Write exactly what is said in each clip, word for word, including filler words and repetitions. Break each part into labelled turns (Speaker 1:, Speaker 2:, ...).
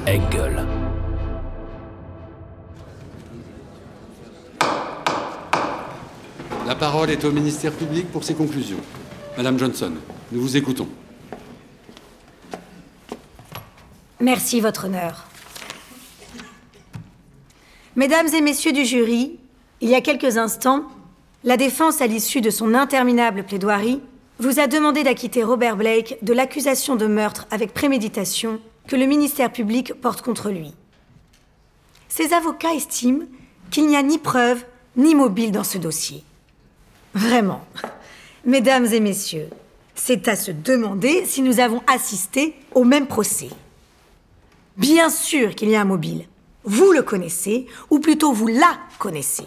Speaker 1: Engel.
Speaker 2: La parole est au ministère public pour ses conclusions. Madame Johnson, nous vous écoutons.
Speaker 3: Merci, votre honneur. Mesdames et messieurs du jury, il y a quelques instants, la défense, à l'issue de son interminable plaidoirie, vous a demandé d'acquitter Robert Blake de l'accusation de meurtre avec préméditation que le ministère public porte contre lui. Ses avocats estiment qu'il n'y a ni preuve ni mobile dans ce dossier. Vraiment. Mesdames et messieurs, c'est à se demander si nous avons assisté au même procès. Bien sûr qu'il y a un mobile. Vous le connaissez, ou plutôt vous la connaissez.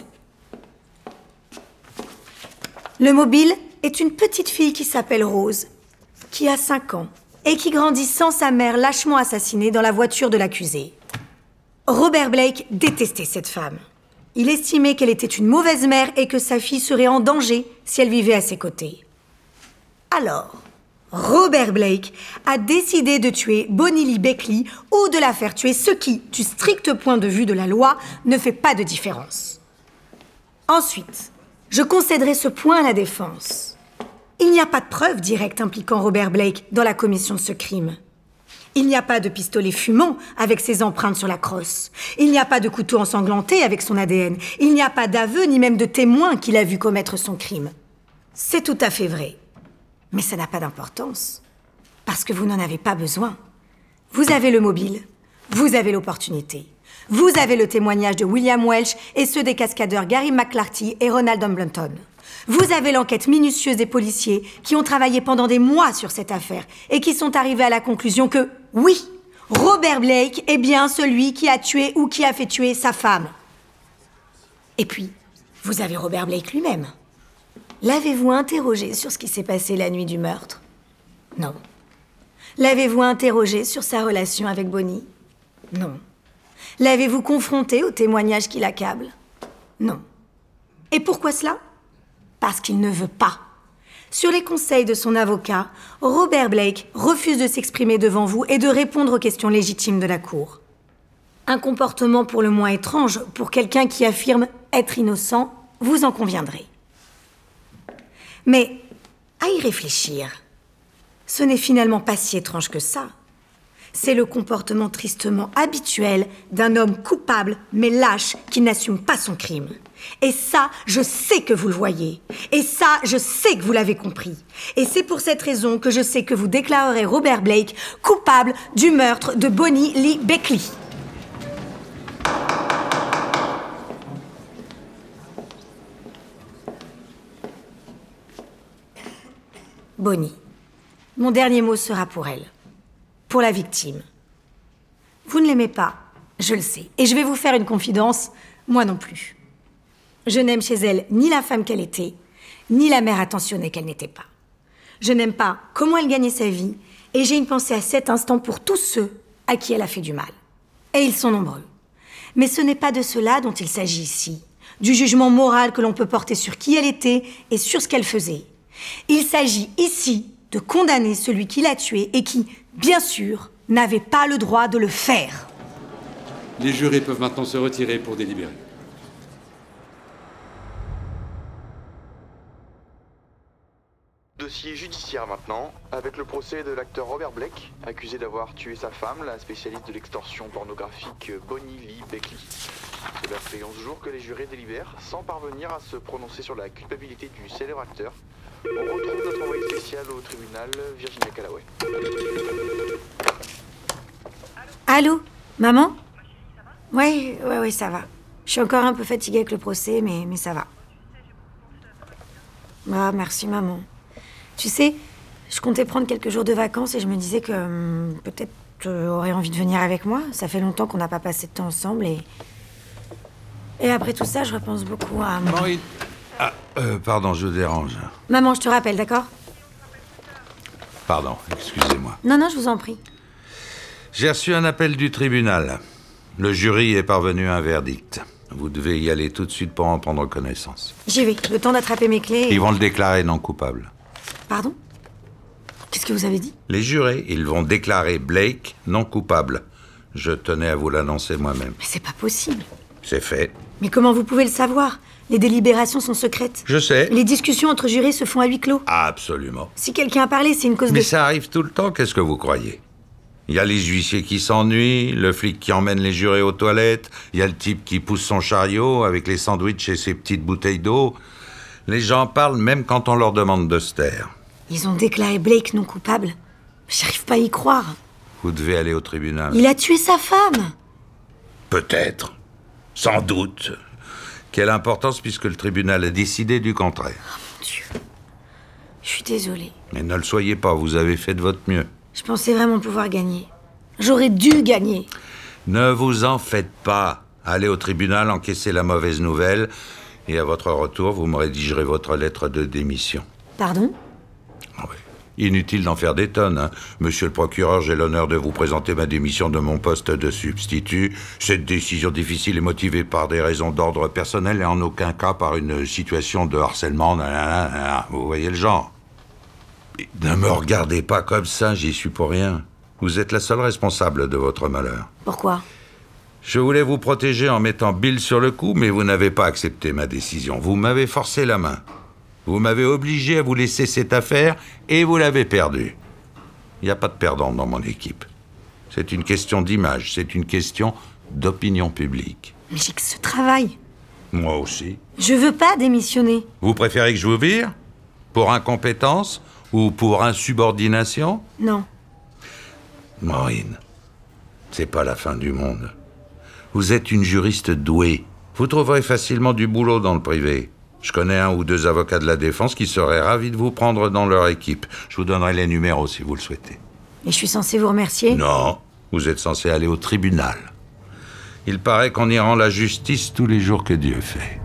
Speaker 3: Le mobile est une petite fille qui s'appelle Rose, qui a cinq ans, et qui grandit sans sa mère lâchement assassinée dans la voiture de l'accusé. Robert Blake détestait cette femme. Il estimait qu'elle était une mauvaise mère et que sa fille serait en danger si elle vivait à ses côtés. Alors, Robert Blake a décidé de tuer Bonnie Lee Beckley ou de la faire tuer, ce qui, du strict point de vue de la loi, ne fait pas de différence. Ensuite, je concéderai ce point à la défense. Il n'y a pas de preuve directe impliquant Robert Blake dans la commission de ce crime. Il n'y a pas de pistolet fumant avec ses empreintes sur la crosse. Il n'y a pas de couteau ensanglanté avec son A D N. Il n'y a pas d'aveu ni même de témoin qui l'a vu commettre son crime. C'est tout à fait vrai. Mais ça n'a pas d'importance. Parce que vous n'en avez pas besoin. Vous avez le mobile. Vous avez l'opportunité. Vous avez le témoignage de William Welch et ceux des cascadeurs Gary McClarty et Ronald Dumbleton. Vous avez l'enquête minutieuse des policiers qui ont travaillé pendant des mois sur cette affaire et qui sont arrivés à la conclusion que, oui, Robert Blake est bien celui qui a tué ou qui a fait tuer sa femme. Et puis, vous avez Robert Blake lui-même. L'avez-vous interrogé sur ce qui s'est passé la nuit du meurtre? Non. L'avez-vous interrogé sur sa relation avec Bonnie? Non. L'avez-vous confronté au témoignage qui l'accable? Non. Et pourquoi cela? Parce qu'il ne veut pas. Sur les conseils de son avocat, Robert Blake refuse de s'exprimer devant vous et de répondre aux questions légitimes de la cour. Un comportement pour le moins étrange pour quelqu'un qui affirme être innocent, vous en conviendrez. Mais, à y réfléchir, ce n'est finalement pas si étrange que ça. C'est le comportement tristement habituel d'un homme coupable mais lâche qui n'assume pas son crime. Et ça, je sais que vous le voyez. Et ça, je sais que vous l'avez compris. Et c'est pour cette raison que je sais que vous déclarerez Robert Blake coupable du meurtre de Bonnie Lee Beckley. Bonnie, mon dernier mot sera pour elle. Pour la victime. Vous ne l'aimez pas, je le sais. Et je vais vous faire une confidence, moi non plus. Je n'aime chez elle ni la femme qu'elle était, ni la mère attentionnée qu'elle n'était pas. Je n'aime pas comment elle gagnait sa vie, et j'ai une pensée à cet instant pour tous ceux à qui elle a fait du mal. Et ils sont nombreux. Mais ce n'est pas de cela dont il s'agit ici, du jugement moral que l'on peut porter sur qui elle était et sur ce qu'elle faisait. Il s'agit ici de condamner celui qui l'a tuée et qui, bien sûr, n'avait pas le droit de le faire.
Speaker 2: Les jurés peuvent maintenant se retirer pour délibérer.
Speaker 4: Dossier judiciaire maintenant, avec le procès de l'acteur Robert Blake, accusé d'avoir tué sa femme, la spécialiste de l'extorsion pornographique Bonnie Lee Beckley. C'est après onze jours que les jurés délibèrent, sans parvenir à se prononcer sur la culpabilité du célèbre acteur. On retrouve notre envoyé spécial au tribunal, Virginia Callaway.
Speaker 3: Allô? Maman? Ouais, ouais, ouais, ça va. Je suis encore un peu fatiguée avec le procès, mais, mais ça va. Ah, merci, maman. Tu sais, je comptais prendre quelques jours de vacances et je me disais que hum, peut-être tu aurais envie de venir avec moi. Ça fait longtemps qu'on n'a pas passé de temps ensemble et... Et après tout ça, je repense beaucoup à...
Speaker 5: Maureen. Ah, euh, pardon, je vous dérange.
Speaker 3: Maman, je te rappelle, d'accord?
Speaker 5: Pardon, excusez-moi.
Speaker 3: Non, non, je vous en prie.
Speaker 5: J'ai reçu un appel du tribunal. Le jury est parvenu à un verdict. Vous devez y aller tout de suite pour en prendre connaissance.
Speaker 3: J'y vais, le temps d'attraper mes clés et...
Speaker 5: Ils vont le déclarer non coupable.
Speaker 3: Pardon? Qu'est-ce que vous avez dit?
Speaker 5: Les jurés, ils vont déclarer Blake non coupable. Je tenais à vous l'annoncer moi-même.
Speaker 3: Mais c'est pas possible.
Speaker 5: C'est fait.
Speaker 3: Mais comment vous pouvez le savoir? Les délibérations sont secrètes.
Speaker 5: Je sais.
Speaker 3: Les discussions entre jurés se font à huis clos.
Speaker 5: Absolument.
Speaker 3: Si quelqu'un a parlé, c'est une cause
Speaker 5: Mais
Speaker 3: de...
Speaker 5: ça arrive tout le temps, qu'est-ce que vous croyez? Il y a les huissiers qui s'ennuient, le flic qui emmène les jurés aux toilettes, il y a le type qui pousse son chariot avec les sandwichs et ses petites bouteilles d'eau. Les gens parlent même quand on leur demande de se taire.
Speaker 3: Ils ont déclaré Blake non coupable. J'arrive pas à y croire.
Speaker 5: Vous devez aller au tribunal.
Speaker 3: Il a tué sa femme.
Speaker 5: Peut-être. Sans doute. Quelle importance puisque le tribunal a décidé du contraire.
Speaker 3: Mon Dieu. Je suis désolée.
Speaker 5: Mais ne le soyez pas, vous avez fait de votre mieux.
Speaker 3: Je pensais vraiment pouvoir gagner. J'aurais dû gagner.
Speaker 5: Ne vous en faites pas. Allez au tribunal, encaissez la mauvaise nouvelle, et à votre retour, vous me rédigerez votre lettre de démission.
Speaker 3: Pardon?
Speaker 5: Ah oui. Inutile d'en faire des tonnes, hein. Monsieur le procureur, j'ai l'honneur de vous présenter ma démission de mon poste de substitut. Cette décision difficile est motivée par des raisons d'ordre personnel et en aucun cas par une situation de harcèlement. Nanana, vous voyez le genre. Et ne me regardez pas comme ça, j'y suis pour rien. Vous êtes la seule responsable de votre malheur.
Speaker 3: Pourquoi?
Speaker 5: Je voulais vous protéger en mettant Bill sur le coup, mais vous n'avez pas accepté ma décision. Vous m'avez forcé la main. Vous m'avez obligé à vous laisser cette affaire et vous l'avez perdue. Il n'y a pas de perdant dans mon équipe. C'est une question d'image, c'est une question d'opinion publique.
Speaker 3: Mais j'ai que ce travail.
Speaker 5: Moi aussi.
Speaker 3: Je veux pas démissionner.
Speaker 5: Vous préférez que je vous vire? Pour incompétence ou pour insubordination?
Speaker 3: Non.
Speaker 5: Maureen, c'est pas la fin du monde. Vous êtes une juriste douée. Vous trouverez facilement du boulot dans le privé. Je connais un ou deux avocats de la défense qui seraient ravis de vous prendre dans leur équipe. Je vous donnerai les numéros si vous le souhaitez.
Speaker 3: Et je suis censée vous remercier?
Speaker 5: Non, vous êtes censé aller au tribunal. Il paraît qu'on y rend la justice tous les jours que Dieu fait.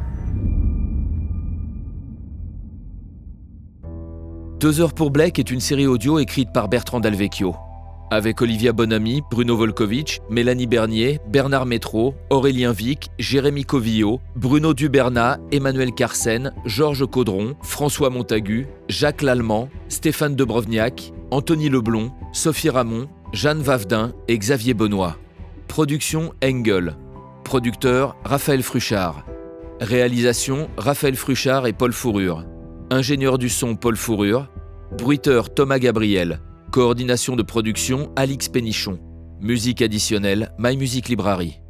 Speaker 1: Deux heures pour Blake est une série audio écrite par Bertrand Delvecchio. Avec Olivia Bonamy, Bruno Volkovitch, Mélanie Bernier, Bernard Métro, Aurélien Vic, Jérémy Covillo, Bruno Dubernat, Emmanuel Carsen, Georges Caudron, François Montagu, Jacques Lallemand, Stéphane Debrovniak, Anthony Leblond, Sophie Ramon, Jeanne Vavedin et Xavier Benoît. Production Engel. Producteur Raphaël Fruchard. Réalisation Raphaël Fruchard et Paul Fourrure. Ingénieur du son Paul Fourrure. Bruiteur Thomas Gabriel. Coordination de production Alix Pénichon. Musique additionnelle My Music Library.